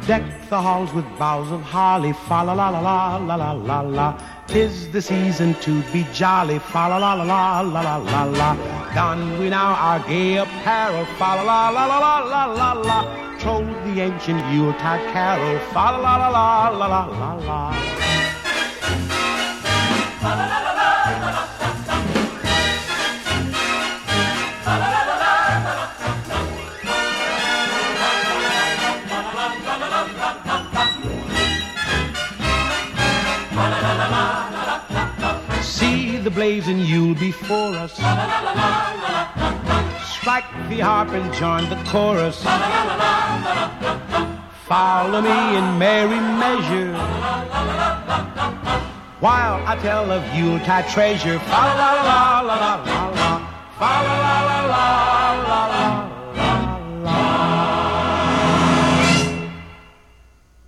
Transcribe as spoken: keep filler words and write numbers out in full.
Deck the halls with boughs of holly, fa la la la la la la la la. 'Tis the season to be jolly, fa la la la la la la la la. Don we now our gay apparel, fa la la la la la la la la. Troll the ancient Yuletide carol, fa la la la la la la la la. See the blazing Yule before us. Strike the harp and join the chorus. Follow me in merry measure while I tell of Yuletide treasure. Fa la la la la la la la. Fa la la la.